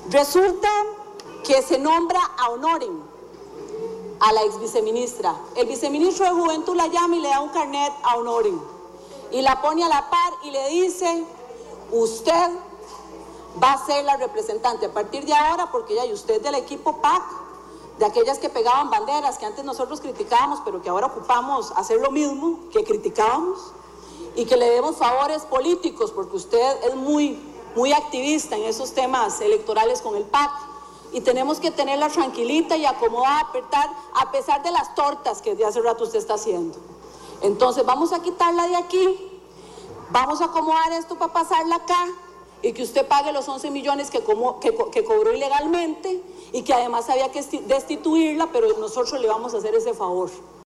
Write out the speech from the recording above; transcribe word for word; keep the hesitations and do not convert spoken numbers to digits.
Resulta que se nombra a Honoren, a la ex viceministra. El viceministro de Juventud la llama y le da un carnet a Honoren y la pone a la par y le dice: usted va a ser la representante a partir de ahora, porque ya y usted del equipo P A C, de aquellas que pegaban banderas que antes nosotros criticábamos, pero que ahora ocupamos hacer lo mismo que criticábamos, y que le demos favores políticos, porque usted es muy, muy activista en esos temas electorales con el P A C, y tenemos que tenerla tranquilita y acomodada, apretar, a pesar de las tortas que de hace rato usted está haciendo. Entonces vamos a quitarla de aquí, vamos a acomodar esto para pasarla acá, y que usted pague los once millones que, como, que, que cobró ilegalmente, y que además había que destituirla, pero nosotros le vamos a hacer ese favor.